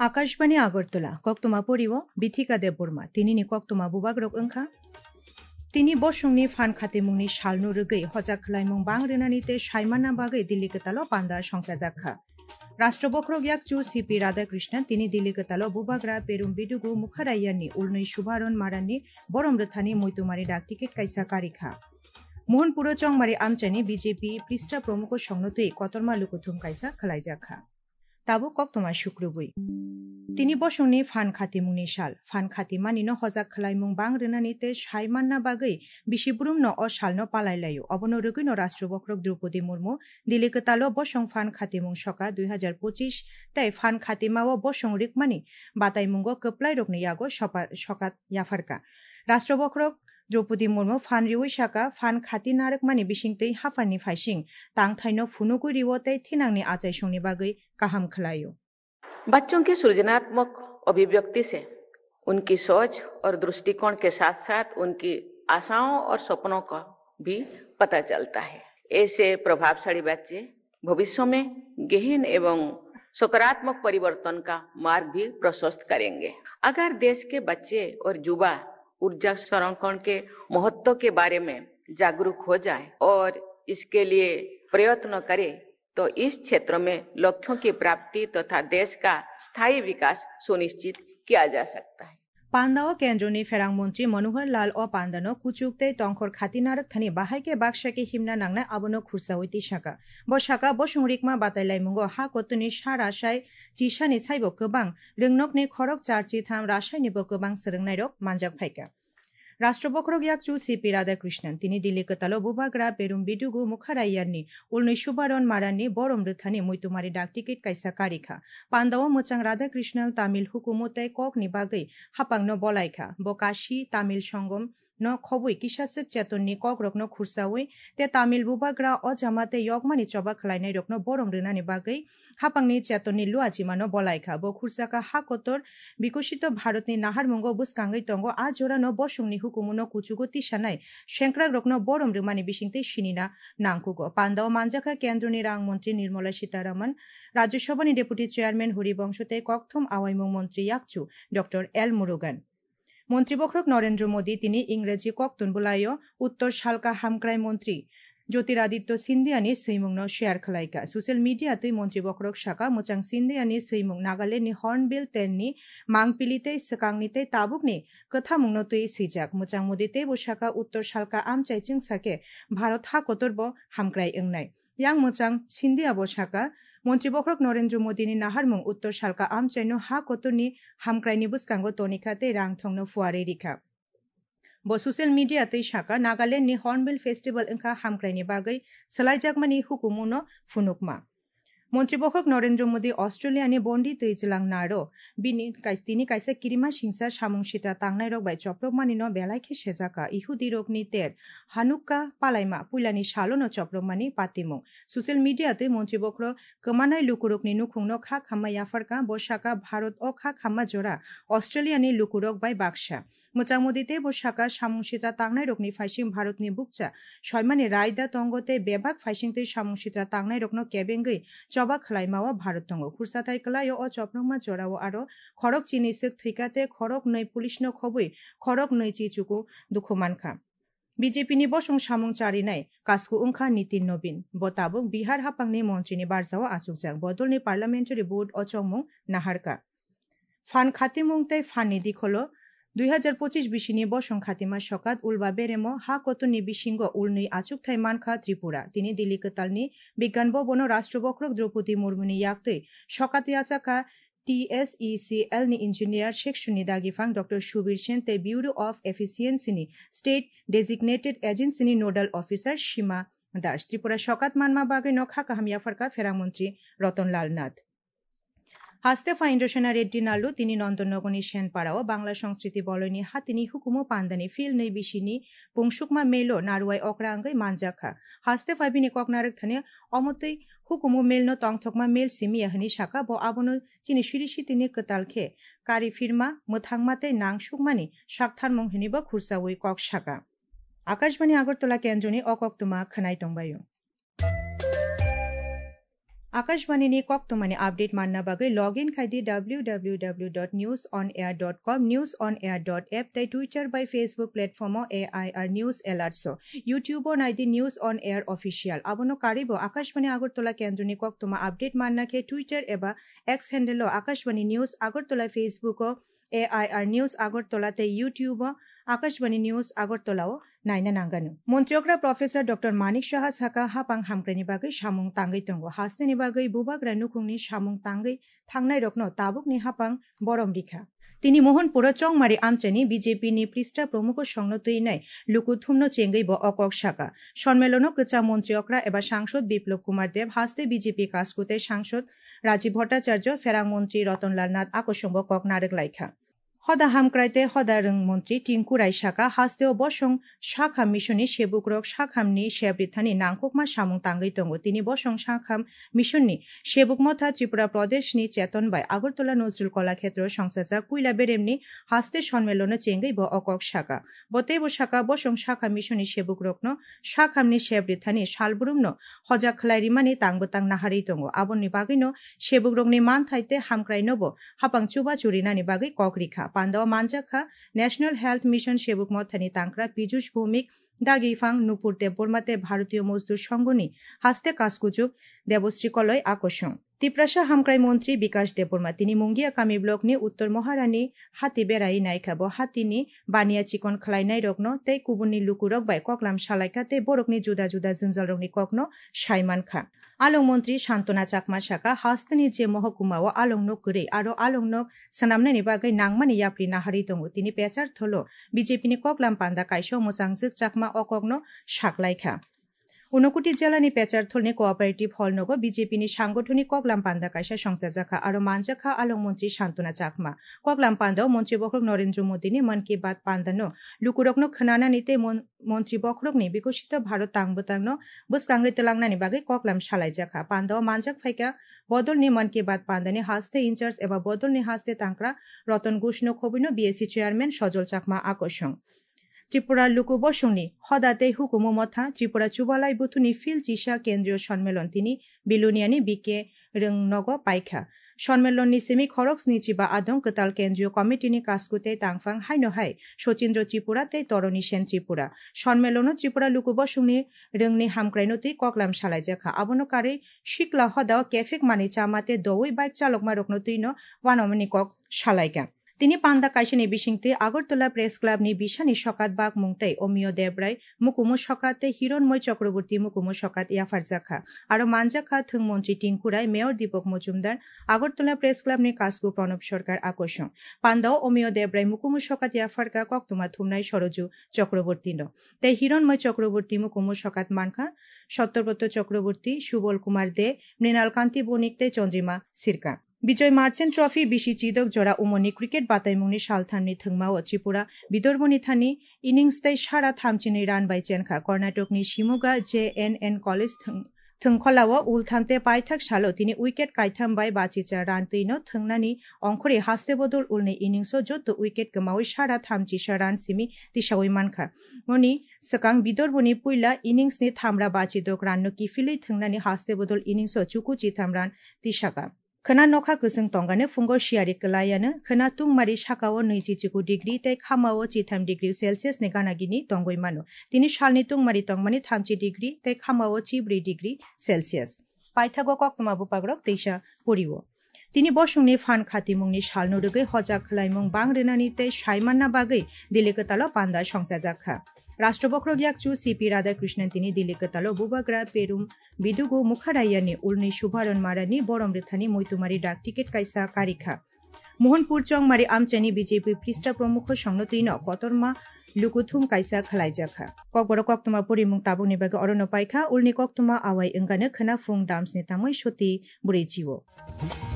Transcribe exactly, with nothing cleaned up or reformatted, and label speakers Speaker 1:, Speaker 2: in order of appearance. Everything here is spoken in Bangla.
Speaker 1: आकाशबाणी आगरतला कक्तमा परिव बिथिका देबबर्मा तिनिनि कक्तमा बुबाग्रक ओंखा तिनि बसुंनि फान खातेमुंनि सालनु रगै हजा खलायमुं बां रेनानि ते साइमाना बागै दिल्ली कतालो पान्दा संसा जाखा राष्ट्रबख्रक याकचु सीपी राधाकृष्णन तिनि दिल्ली कतालो बुबाग्रा पेरुम बिदुगु मुखारायानि उलनै सुभारन मारानि बरम रथानि मयतुमारि डाक टिकेट काइसा कारिखा मोहन पुरो चंगमारि आमचानि बीजेपी पृष्ठ प्रमुख संनतै कतरमा लुकुथुम काइसा खलायजाखा ताबो कक्तमा शुक्रबुई तिनि बसुंनि फान खातिमुंनि साल फान खातिमानिनो हजाक खलायमुं बां रेनानि ते साइमानना बागै बिसिब्रुम न अ सालनो पालायलायो अबनो रगैनो राष्ट्रबख्रक द्रौपदी मुर्मु दिल्ली कतालो बसुं फान खातिमुं सका दुई हजार पचिश ताई फान खातिमाओ बसुं रिकमानि बातायमुंगो कप्लाय रकनि यागो सकात याफारका राष्ट्रबख्रक द्रौपदी मुर्मु फान रिवै साका फान खाति नारकमानि बिसिंतै हाफानि फाइसिं तांथाइनो फुनुगु रिवतै थिनांनि आचायसंनि बागै काहाम खलायो।
Speaker 2: बच्चों की सृजनात्मक अभिव्यक्ति से उनकी सोच और दृष्टिकोण के साथ साथ उनकी आशाओं और सपनों का भी पता चलता है। ऐसे प्रभावशाली बच्चे भविष्य में गहन एवं सकारात्मक परिवर्तन का मार्ग भी प्रशस्त करेंगे। अगर देश के बच्चे और युवा ऊर्जा संरक्षण के महत्व के बारे में जागरूक हो जाए और इसके लिए प्रयत्न करे तो इस क्षेत्र में लक्ष्यों की प्राप्ति तथा देश का स्थायी विकास सुनिश्चित किया जा सकता है।
Speaker 1: पान्दाओ केंद्रनि फेरांग मंत्री मनोहर लाल अ पान्दानो कुचुकते तंखर खातिनारक थानि बाहायके बाक्साके हिमना नांनाय आबनो खुरसावैति साका बसाका बसुंरिकमा बातायलायमुंगो हा कतुनि सा रासाय चिसानि साइबो गोबां रोंनकनि खरक चारचि थाम रासायनिबो गोबां सोलोंनाय रक मानजाक फायका राष्ट्रबख्रक याकचु सीपी राधाकृष्णन तिनि दिल्ली कतालो बुबाग्रा पेरुम बिदुगु मुखारायानि उलनै सुबारन मारानि बरम रथानि मयतुमारि डाक टिकेट काइसा कारिखा पान्दाओ मोचां राधाकृष्णन तामिल हुकुमतै ककनि बागै हापांनो बलायखा बकाशी तामिल संगम न खबुई किसासक चेतननि कक रकनो खुरसावै ते तामिल बुबाग्रा अजामाते यगमानि चबा खलायनाय रकनो बरम रेनानि बागै हापांनि चेतननि लुआजिमानो बलायखा ब खुरसाका हा कतर बिकसित भारतनि नाहारमुंगो बुसकांगै तंगो आ जरानो बसुंनि हुकुमनो कुचुगो तिसानाय शेंक्रा रकनो बरम रेमानि बिसिंतै सिनिना नांकुगो पान्दाओ मानजाखा केंद्रनि रां मंत्री निर्मला सीतारमण राज्यसभानि डेपुटी चेयारमैन हरिबंशते ककथम आवायमुं मंत्री याकचु डॉक्टर एल मुरुगान मंत्री बख्रक नरेंद्र मोदी तिनि इंग्रेजी कक्तुन बुलायो उत्तर सालका हामक्राय मंत्री ज्योतिरादित्य सिंधियानि सैमुंनो शेयर खलायका सोशल मीडिया तै मंत्री बख्रक शाखा मोचां सिंधियानि सैमुं नागालैंडनि हर्नबिल तेननि मांगपिलितै सकांनितै ताबुकनि कथामुंनो तै सैजाक मोचां मोदितै बसाका उत्तर सालका आमचाइचिं साके भारत हा कतरबो हामक्राय एंनाय yang मोचां सिंधिया बसाका मंत्री बख्रक नरेंद्र मोदीनि नाहारमुं उत्तर सालका आमचाइनो हा कतरनि हामक्रायनि बुसकांगो तनिखाते रां थंनो फुआरै रिखा ब सोशल मीडिया तै शाखा नागालैंडनि हर्नबिल फेस्टिवल ओंखा हामक्रायनि बागै सलायजाकमानि हुकुमुनो फुनुकमा मंत्री बख्रक नरेंद्र मोदी अस्ट्रेलियानि बन्दी तैजलां नारो बिनि तिनि काइसा किरिमा सिंसा सामुं सिता तांनाय रक बाय चप्रमानिनो बेलायखे सेजाका इहुदी रकनि तेर हानुक्का पालायमा पुइलानि सालोनो चप्रमानि पातिमुं सोशल मीडिया तै मंत्री बख्र कमानाय लुकुरकनि नुखुंनो खा खामा याफारका बसाका भारत अ खा खामा जरा अस्ट्रेलियानि लुकुरक बाय बाक्सा मोचां मोदिते बसाका सामुं सिता तांनाय रकनि फाइसिं भारतनि बुकचा सयमानि रायदा तंगते बेबाक फाइसिंतै सामुं सिता तांनाय रकनो केबेंगै चबा खलायमाओ भारत तंगो खुरसाथाय कलायो अ चप्रमा जराओ आरो खरक चिनिसक थैकाते खरक नै पुलिसनो खबै खरक नै चिचुकु दुखुमानखा बीजेपीनि बसुं सामुं चारिनाय कासकु उंखा नितिन नवीन बताबुक बिहार हापांनि मंत्रीनि बारजाओ आसुकजाक बदलनि पार्लामेंटारि बोर्ड अचंमुं नाहारका फान खातिमुंतै फाननि दिखलो दुई हजार पचिश बिसिनि बसुं खातिमा सकात उलबा बेरेमो हा कतनि बिसिंगो उलनै आचुकथाय मानखा त्रिपुरा तिनि दिल्ली कतालनि बिज्ञान भवनो राष्ट्रबख्रक द्रौपदी मुर्मुनि याक्तै सकात याचाका टीएसईसीएल नि इंजिनियर सेक्शननि दागिफां डॉक्टर सुबीर सेन ते ब्यूरो ऑफ एफिशिएंसीनि स्टेट डेजिग्नेटेड एजेंसीनि नोडल ऑफिसर सीमा दास त्रिपुरा सकात मानमा बागै नखा काहाम याफारका फेरां मंत्री रतनलाल नाथ हास्तेफा इंद्रसेना रेड्डी नालु तिनि नन्दनगरनि सेनपाड़ाओ बांला संस्कृति बलयनि हातिनि हुकुमो पान्दानि फिल नै बिसिनि पुंसुकमा मेलो नारुवाय अक्रांगै मानजाखा हास्तेफा बिनि ककनारक थाने अमतै हुकुमो मेलनो तंथकमा मेल सिमियाहनि शाखा ब आबनो चिनि सिरिसि तिनि कतालखे कारी फिरमा मोथांमाते नांसुकमानि शाकथारमुं हनिबो खुरसावै कक शाखा आकाशबाणी आगरतला केंद्रनि अकक्तमा खनाय तंबायो। आकाशवाणी नि कक्तमानि अपडेट मानना बागै लॉगिन खाइदि W W W dot news on air dot com news on air dot app तै ट्विटर बाय Facebook platform A I R news alerts YouTube नाइदि न्यूज ऑन एयर ऑफिशियल आबनो कारिबो आकाशवाणी आगरतला केंद्रनि कक्तमा अपडेट मानना के ट्विटर एबा X handle Akashvani news Agartala Facebook A I R news Agartala तै यूट्यूब आकाशवाणी न्यूज आगरतलाओ नायना नांगानो मन्त्रियक्रा प्रोफेसर डॉक्टर मानिक साहा साका हापां हामक्रानि बागै सामुं तांगै तंगो हास्तेनि बागै बुबाग्रा नुखुंनि सामुं तांगै थांनाय रखनो ताबुकनि हापां बरम रिखा তিনি মোহনপুর চংমারি আমচানি বিজেপি নি পৃষ্ঠা প্রমুখ সংন তৈনাই লুকুথুমনো চেঙ্গই ব অকক শাখা সম্মেলন কচা মন্ত্রিয়করা এবা সাংসদ বিপ্লব কুমার দেব হাস্তে বিজেপি কাসকুতে সাংসদ রাজীব ভট্টাচার্য ফেরাং মন্ত্রী রতনলাল নাথ আকসংব কক নারেক লাইখা হদা হামক্রাইতে হদা রং মন্ত্রী টিঙ্কু রাই শাখা হাস্তেও বসং শাখাম মিশননি সেবুকরক শাখামনি শেবরিথানি নাংকুকমা সামুং তাঙ্গৈ তঙ্গ তিনি বসং শাখাম মিশননি সেবুকমথা ত্রিপুরা প্রদেশনি চেতন বাই আগরতলা নজরুল কলাক্ষেত্র সংসাজা কুইলা বেরেমনি হাস্তে সম্মেলন চেঙ্গৈ ব অকক শাখা বতেব শাখা বসং শাখা মিশননি সেবুকরকন শাখামনি শেবরিথানি শালবুরুমন হজা খলাইরিমানি তাংবতাং নাহারি তঙ্গ আবননি বাগৈনো সেবুকরকনি মান থাইতে হামক্রাইনব হাপাং চুবা চুরিনানি বাগৈ ককরিখা পান্দাও মানজাখা ন্যাশনাল হেলথ মিশন সেবক মথানি তাংক্রা পীযুষ ভৌমিক দাগিফাং নুপুর দেববর্মাতে ভারতীয় মজদুর সংঘনি হাস্তে কাসকুচুক দেবশ্রী কলয় আকর্ষণ তিপ্রাসা হামক্রাই মন্ত্রী বিকাশ দেববর্মা তিনি মুঙ্গিয়া কামি ব্লকনি উত্তর মহারানী হাতি বেড়াই নাইখাব হাতিনি বানিয়া চিকন খালাইনাই রগ্ন তে কুবুনি লুকুরক বাই ককলাম সালাইকা তে বরকনি জুদা জুদা জঞ্জাল রগনি কগ্ন সাইমান খা আলং মন্ত্রী শান্তনা চাকমা শাখা হাস্তনি যে মহকুমাও আলং নক করে আরো আলং নক সানামনানি বাগৈ নাংমানি ইয়াপ্রি নাহারি দङ তিনি পেচার থলো বিজেপিনি ককলাম পান্দা কাইসো মোসাংজিক চাকমা অকগ্ন সাকলাইখা ঊনকোটি জেলানি পেচার থলনি কোঅপারেটিভ হল নগ বিজেপিনি সাংগঠনিক ককলাম পান্দা কাইসা সংসাজাখা আরো মানজাখা আলং মন্ত্রী শান্তনা চাকমা ককলাম পান্দাও মন্ত্রী বখরক নরেন্দ্র মোদীনি মন কি বাত পান্দানো লুকুরকনো খনানানিতে মন্ত্রী বখরকনি বিকশিত ভারত তাংবতাংন বুসকাঙ্গৈ তেলাংনানি বাগৈ ককলাম সালাইজাখা পান্দাও মানজাক ফাইকা বদলনি মন কি বাত পান্দানি হাস্তে ইনচার্জ এবা বদলনি হাস্তে তাংক্রা রতন ঘোষনো খবিনো বিএসসি চেয়ারম্যান সজল চাকমা আকর্ষণ ত্রিপুরা লুকু বসুনি হদাতে হুকুমো মথা ত্রিপুরা চুবালাই বুথুনি ফিল চিসা কেন্দ্রীয় সম্মেলন তিনি বিলুনিয়ানি বিকে রংনগ পাইখা সম্মেলননি সেমি খরক্স নিচিবা আদং কতাল কেন্দ্রীয় কমিটিনি কাসকুতে তাংফাং হাইনো হাই সচিন্দ্র ত্রিপুরা তে তরণী সেন ত্রিপুরা সম্মেলন ত্রিপুরা লুকু বসুনি রংনি হামক্রাইনতি ককলাম সালাইজাখা আবনকারে শিকলা হদাও কেফেক মানি চামাতে দওই বাইক চালকমা রকনতৈন ওয়ানমনি কক সালাইকা তিনি পান্দা কাইসেনি বিশিংতে আগরতলা প্রেস ক্লাব নি বিশানি সকাত বাগ মুংতাই অমিয় দেবরাই মুকুমু সকাতে হিরণময় চক্রবর্তী মুকুমু সকাত ইয়াফারজাখা আরো মানজাখা থং মন্ত্রী Tinku Roy mayor Dipak Majumdar Agartala press club নি কাসকু প্রণব সরকার আকর্ষণ পান্দাও অমিয় দেবরাই মুকুমু সকাত ইয়াফারকা কক্তমা থুমনাই সরজু চক্রবর্তী ন তাই হিরণময় চক্রবর্তী মুকুমু সকাত মানখা সত্যব্রত চক্রবর্তী সুবল কুমার দে মৃণালকান্তি বণিকতে চন্দ্রিমা সিরকা বিজয় মার্চেন্ট ট্রফি বিশি চিদক জোড়া উমনি ক্রিকেট বাতাইমুংনি সালথাননি থংমাও ত্রিপুরা বিদর্ভনি থানি ইনিংসতাই সারা থামচিনি রান বাই চেনখা কর্ণাটকনি Shimoga J N N college থংখলাও উলথামতে পাইথাক সালো তিনি উইকেট কাইথাম বাই বাচিচা রান তৈনো থংনানি অংখরে হাস্তে বদল উলনি ইনিংসও যত উইকেট গমাওই সারা থামচিসা রান সিমি তিসাওই মানখা মনি সকাং বিদর্ভনি পুইলা ইনিংসনি থামরা বাচিদক রান্নো কিফিলই থংনানি হাস্তে বদল ইনিংসও চুকু চিথাম রান তিসাকা खना नखा गोसों तंगानो फुंगो शियारि कलायानो खना तुंगमारि साकाओ नैजिजिगु डिग्री तै खामाओ चिथाम डिग्री सेलसियास नि गानागिनि तंगै मानो तिनि सालनि तुंगमारि तंगमानि थामजि डिग्री तै खामाओ चिब्रै डिग्री सेलसियास पाइथागो कक्तमा बुपाग्रक दैसा परिवो তিনি বসংনি ফান খাতিমুংনি সালনুরুগৈ হজা খলাইমুং বাংরেনানি তৈ সাইমান্না বাগৈ দিলিকতালো পান্দা সংসাজাখা রাষ্ট্রবক্র গ্যাকচু সিপি রাধাকৃষ্ণন তিনি দিলিকতালো বুবাগ্রা পেরুম বিদুগু মুখারাইয়ানি উলনি সুভারণ মারানি বরম রেথানি মৈতুমারি ডাক টিকেট কাইসা কারিখা মোহনপুর চংমারি আমচানি বিজেপি পৃষ্ঠা প্রমুখ সংনতিন কতরমা লুকুথুম কাইসা খালাইজাখা ককবর কক্তমা পরিমুং তাবুনি বাগে অরণ্য পাইখা উলনি কক্তমা আওয়াই ওঙ্গানো খনা ফুং দামসনি তামৈ সতী বুড়ি জিও